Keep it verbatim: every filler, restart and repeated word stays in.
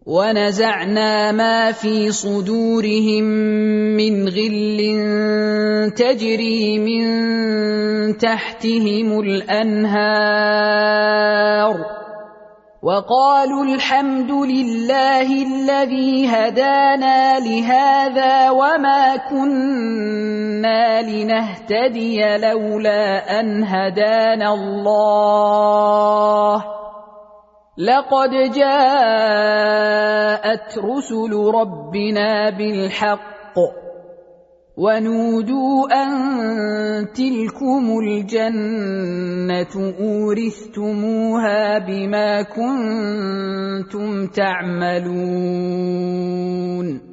ونزعنا ما في صدورهم من غل تجري من تحتهم الأنهار وقالوا الحمد لله الذي هدانا لهذا وما كنا لنهتدي لولا أن هدانا الله لقد جاءت رسل ربنا بالحق ونودوا أن تلكم الجنة أورثتموها بما كنتم تعملون